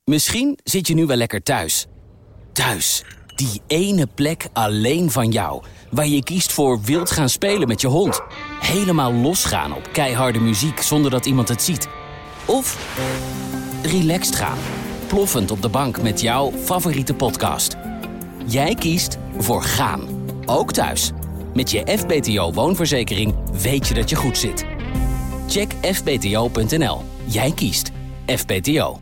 Misschien zit je nu wel lekker thuis. Thuis, die ene plek alleen van jou. Waar je kiest voor wild gaan spelen met je hond. Helemaal losgaan op keiharde muziek zonder dat iemand het ziet. Of relaxed gaan. Ploffend op de bank met jouw favoriete podcast. Jij kiest voor gaan. Ook thuis. Met je FBTO woonverzekering weet je dat je goed zit. Check fbto.nl. Jij kiest FBTO.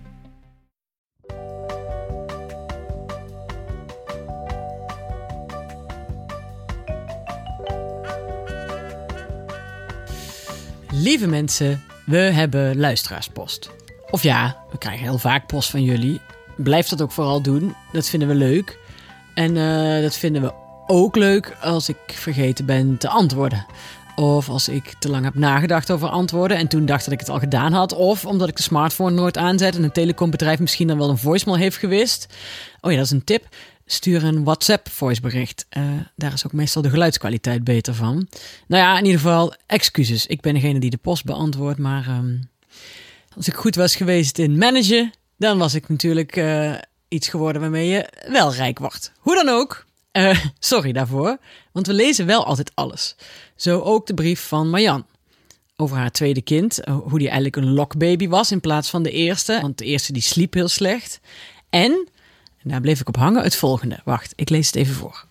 Lieve mensen, we hebben luisteraarspost. Of ja, we krijgen heel vaak post van jullie. Blijf dat ook vooral doen. Dat vinden we leuk. En dat vinden we ook leuk als ik vergeten ben te antwoorden. Of als ik te lang heb nagedacht over antwoorden en toen dacht dat ik het al gedaan had. Of omdat ik de smartphone nooit aanzet en een telecombedrijf misschien dan wel een voicemail heeft gewist. Oh ja, dat is een tip. Stuur een WhatsApp voicebericht. Daar is ook meestal de geluidskwaliteit beter van. Nou ja, in ieder geval excuses. Ik ben degene die de post beantwoordt. Maar als ik goed was geweest in managen, dan was ik natuurlijk iets geworden waarmee je wel rijk wordt. Hoe dan ook. Sorry daarvoor, want we lezen wel altijd alles. Zo ook de brief van Marjan. Over haar tweede kind, hoe die eigenlijk een lokbaby was in plaats van de eerste. Want de eerste die sliep heel slecht. En daar bleef ik op hangen, het volgende. Wacht, ik lees het even voor.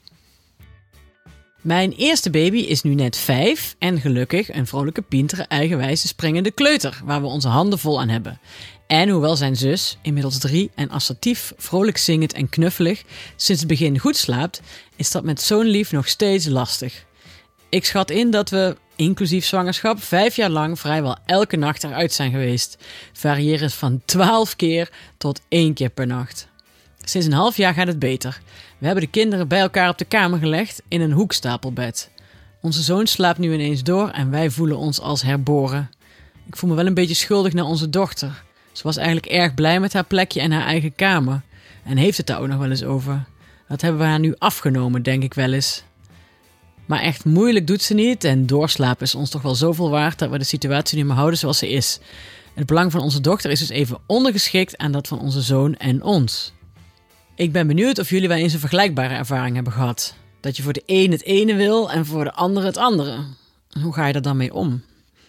Mijn eerste baby is nu net 5 en gelukkig een vrolijke, pintere, eigenwijze, springende kleuter, waar we onze handen vol aan hebben. En hoewel zijn zus, inmiddels 3 en assertief, vrolijk zingend en knuffelig, sinds het begin goed slaapt, is dat met zo'n lief nog steeds lastig. Ik schat in dat we, inclusief zwangerschap, 5 jaar lang vrijwel elke nacht eruit zijn geweest. Variërend van 12 keer tot 1 keer per nacht. Sinds een half jaar gaat het beter. We hebben de kinderen bij elkaar op de kamer gelegd in een hoekstapelbed. Onze zoon slaapt nu ineens door en wij voelen ons als herboren. Ik voel me wel een beetje schuldig naar onze dochter. Ze was eigenlijk erg blij met haar plekje en haar eigen kamer. En heeft het daar ook nog wel eens over. Dat hebben we haar nu afgenomen, denk ik wel eens. Maar echt moeilijk doet ze niet en doorslapen is ons toch wel zoveel waard dat we de situatie nu maar houden zoals ze is. Het belang van onze dochter is dus even ondergeschikt aan dat van onze zoon en ons. Ik ben benieuwd of jullie wel eens een vergelijkbare ervaring hebben gehad. Dat je voor de een het ene wil en voor de ander het andere. Hoe ga je er dan mee om?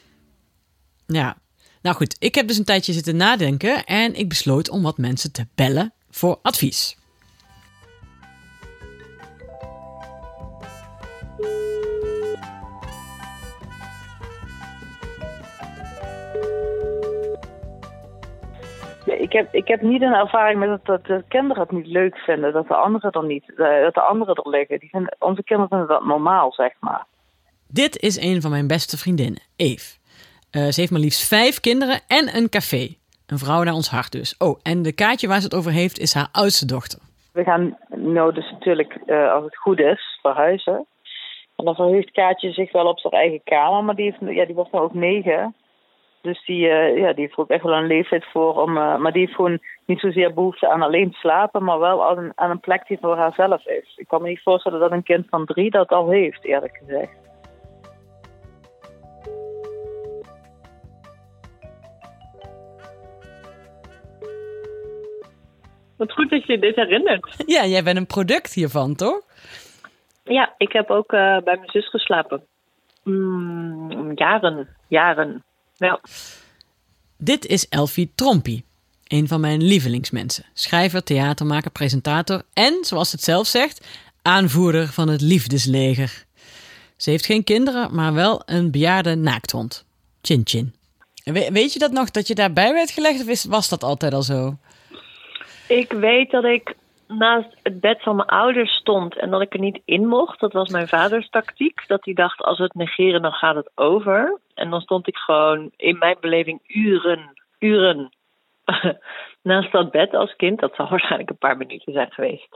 Ja, nou goed, ik heb dus een tijdje zitten nadenken en ik besloot om wat mensen te bellen voor advies. Ik heb niet een ervaring met dat de kinderen het niet leuk vinden, dat de anderen er liggen. Onze kinderen vinden dat normaal, zeg maar. Dit is een van mijn beste vriendinnen, Eve. Ze heeft maar liefst 5 kinderen en een café. Een vrouw naar ons hart dus. Oh, en de kaartje waar ze het over heeft is haar oudste dochter. We gaan nou dus natuurlijk, als het goed is, verhuizen. En dan verheugt Kaatje zich wel op zijn eigen kamer, maar die wordt nou ook 9. Dus die heeft er ook echt wel een leeftijd voor. Maar die heeft gewoon niet zozeer behoefte aan alleen slapen, maar wel aan een plek die voor haarzelf is. Ik kan me niet voorstellen dat een kind van 3 dat al heeft, eerlijk gezegd. Wat goed dat je dit herinnert. Ja, jij bent een product hiervan, toch? Ja, ik heb ook bij mijn zus geslapen. Jaren. Ja. Dit is Elfie Trompie, een van mijn lievelingsmensen. Schrijver, theatermaker, presentator en, zoals het zelf zegt, aanvoerder van het liefdesleger. Ze heeft geen kinderen, maar wel een bejaarde naakthond. Chin Chin. Weet je dat nog, dat je daarbij werd gelegd of was dat altijd al zo? Ik weet dat ik naast het bed van mijn ouders stond en dat ik er niet in mocht. Dat was mijn vaders tactiek. Dat hij dacht, als we het negeren, dan gaat het over. En dan stond ik gewoon in mijn beleving uren naast dat bed als kind. Dat zal waarschijnlijk een paar minuten zijn geweest.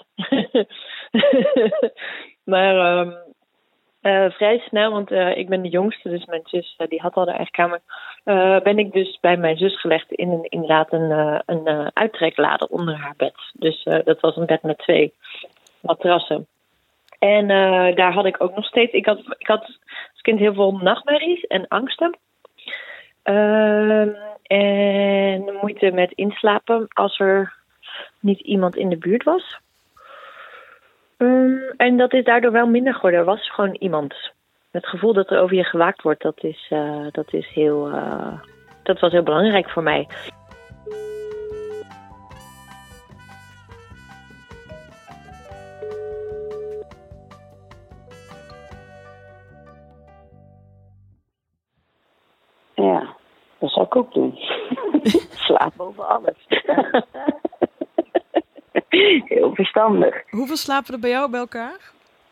Maar vrij snel, want ik ben de jongste, dus mijn zus die had al de eigen kamer. Ben ik dus bij mijn zus gelegd in inderdaad een uittreklader onder haar bed. Dus dat was een bed met 2 matrassen. En daar had ik ook nog steeds... Ik had als kind heel veel nachtmerries en angsten. En moeite met inslapen als er niet iemand in de buurt was. En dat is daardoor wel minder geworden. Er was gewoon iemand. Het gevoel dat er over je gewaakt wordt, dat was heel belangrijk voor mij. Ja, dat zou ik ook doen. Slaap boven alles. Heel verstandig. Hoeveel slapen er bij jou bij elkaar?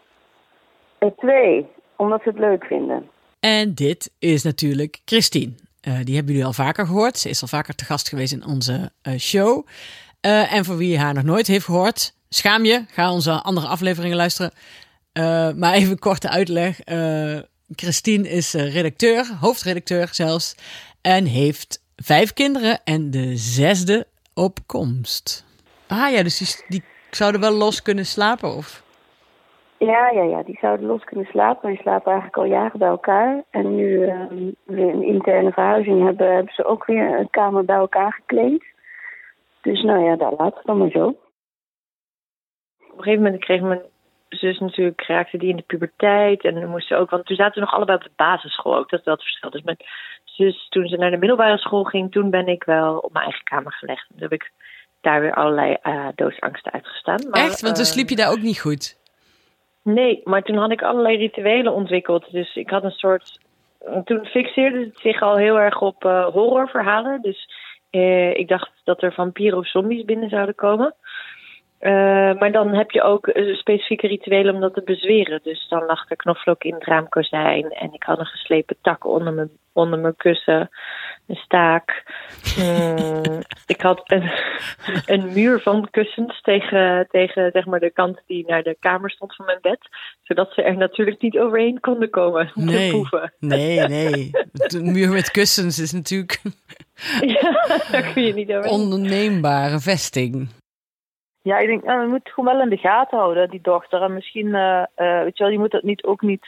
2, omdat ze het leuk vinden. En dit is natuurlijk Christine. Die hebben jullie al vaker gehoord. Ze is al vaker te gast geweest in onze show. En voor wie haar nog nooit heeft gehoord, schaam je. Ga onze andere afleveringen luisteren. Maar even een korte uitleg. Christine is redacteur, hoofdredacteur zelfs. En heeft 5 kinderen en de 6e op komst. Ah ja, dus die zouden wel los kunnen slapen, of? Ja, die zouden los kunnen slapen. Die slapen eigenlijk al jaren bij elkaar. En nu we een interne verhuizing hebben ze ook weer een kamer bij elkaar geclaimd. Dus nou ja, daar laten we dan maar zo. Op een gegeven moment kreeg mijn zus natuurlijk, raakte die in de puberteit. En dan moest ze ook, want toen zaten we nog allebei op de basisschool ook. Dat is wel het verschil. Dus mijn zus, toen ze naar de middelbare school ging, toen ben ik wel op mijn eigen kamer gelegd. Toen heb ik daar weer allerlei doodsangsten uitgestaan. Maar, echt? Want toen sliep je daar ook niet goed? Nee, maar toen had ik allerlei rituelen ontwikkeld. Dus ik had een soort... Toen fixeerde het zich al heel erg op horrorverhalen. Dus ik dacht dat er vampieren of zombies binnen zouden komen. Maar dan heb je ook specifieke rituelen om dat te bezweren. Dus dan lag er knoflook in het raamkozijn. En ik had een geslepen tak onder mijn kussen. Een staak. Ik had een muur van kussens tegen zeg maar de kant die naar de kamer stond van mijn bed. Zodat ze er natuurlijk niet overheen konden komen. Nee, te poeven. Nee. Een muur met kussens is natuurlijk Ja, daar kun je niet overheen. onneembare vesting. Ja, ik denk, we moeten het gewoon wel in de gaten houden, die dochter. En misschien, weet je wel, je moet het ook niet...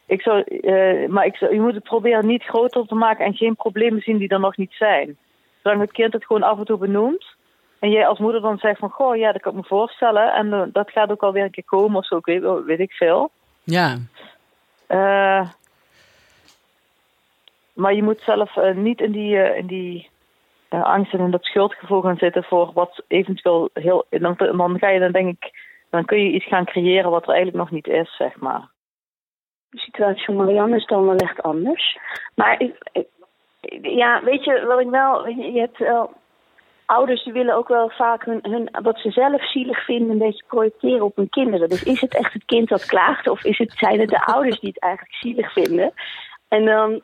je moet het proberen niet groter te maken en geen problemen zien die er nog niet zijn. Zolang het kind het gewoon af en toe benoemt. En jij als moeder dan zegt van, goh, ja, dat kan ik me voorstellen. En dat gaat ook alweer een keer komen of zo, weet ik veel. Ja. Maar je moet zelf niet in die angst en in dat schuldgevoel gaan zitten voor wat eventueel heel... Dan ga je dan kun je iets gaan creëren wat er eigenlijk nog niet is, zeg maar. De situatie van Marianne is dan wel echt anders. Maar ja, weet je wat ik wel... Je hebt wel... Ouders die willen ook wel vaak wat ze zelf zielig vinden een beetje projecteren op hun kinderen. Dus is het echt het kind dat klaagt of zijn het de ouders die het eigenlijk zielig vinden? En dan...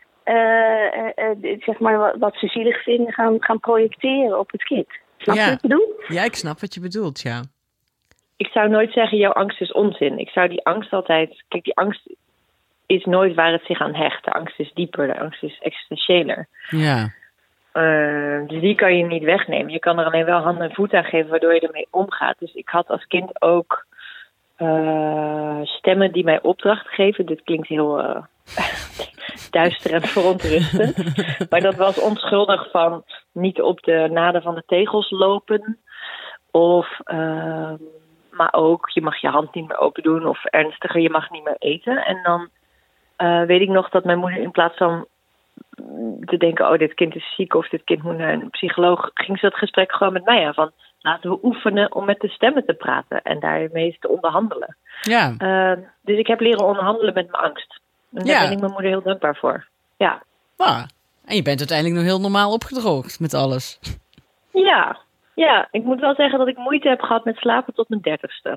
zeg maar wat ze zielig vinden gaan projecteren op het kind. Snap je wat ik bedoel? Ja, ik snap wat je bedoelt, ja. Ik zou nooit zeggen, jouw angst is onzin. Ik zou die angst altijd... Kijk, die angst is nooit waar het zich aan hecht. De angst is dieper, de angst is existentiëler. Ja. Dus die kan je niet wegnemen. Je kan er alleen wel hand en voet aan geven waardoor je ermee omgaat. Dus ik had als kind ook stemmen die mij opdracht geven. Dit klinkt heel duister en verontrustend. Maar dat was onschuldig van niet op de naden van de tegels lopen. Of, maar ook, je mag je hand niet meer open doen. Of ernstiger, je mag niet meer eten. En dan weet ik nog dat mijn moeder in plaats van te denken, oh, dit kind is ziek of dit kind moet naar een psycholoog, ging ze dat gesprek gewoon met mij aan. Van, laten we oefenen om met de stemmen te praten en daarmee te onderhandelen. Ja. Dus ik heb leren onderhandelen met mijn angst. En daar ben ik mijn moeder heel dankbaar voor. Ja. Ah, en je bent uiteindelijk nog heel normaal opgedroogd met alles. Ja, ik moet wel zeggen dat ik moeite heb gehad met slapen tot mijn 30ste.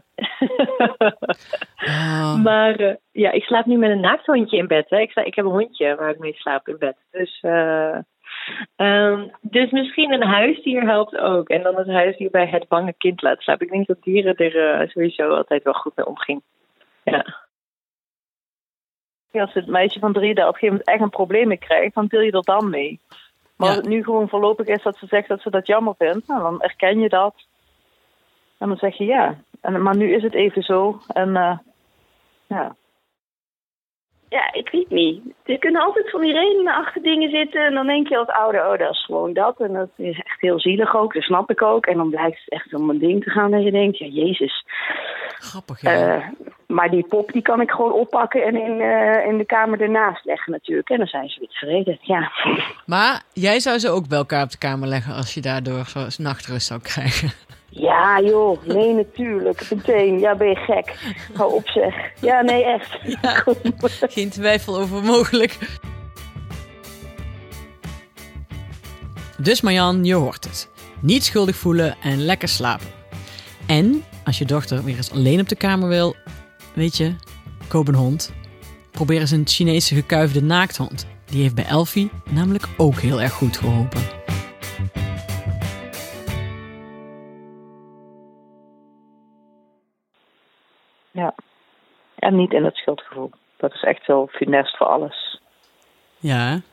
Maar ik slaap nu met een naakthondje in bed. Hè. Ik heb een hondje waar ik mee slaap in bed. Dus misschien een huisdier helpt ook. En dan het huisdier bij het bange kind laten slapen. Ik denk dat dieren er sowieso altijd wel goed mee omgingen. Ja. Als het meisje van 3 daar op een gegeven moment echt een probleem mee krijgt, dan deel je er dan mee. Maar als het nu gewoon voorlopig is dat ze zegt dat ze dat jammer vindt, nou, dan erken je dat. En dan zeg je ja. Maar nu is het even zo. En ja. Ja, ik weet niet. Er kunnen altijd van die redenen achter dingen zitten. En dan denk je als ouder, oh, dat is gewoon dat. En dat is echt heel zielig ook. Dat snap ik ook. En dan blijkt het echt om een ding te gaan dat je denkt, ja, jezus. Grappig, ja. Maar die pop, die kan ik gewoon oppakken en in de kamer ernaast leggen natuurlijk. En dan zijn ze weer tevreden, ja. Maar jij zou ze ook bij elkaar op de kamer leggen als je daardoor zo nachtrust zou krijgen. Ja, joh. Nee, natuurlijk. Meteen. Ja, ben je gek. Hou op, zeg. Ja, nee, echt. Ja, geen twijfel over mogelijk. Dus Marjan, je hoort het. Niet schuldig voelen en lekker slapen. En als je dochter weer eens alleen op de kamer wil, weet je, koop een hond. Probeer eens een Chinese gekuifde naakthond. Die heeft bij Elfie namelijk ook heel erg goed geholpen. Ja. En niet in het schuldgevoel. Dat is echt zo funest voor alles. Ja,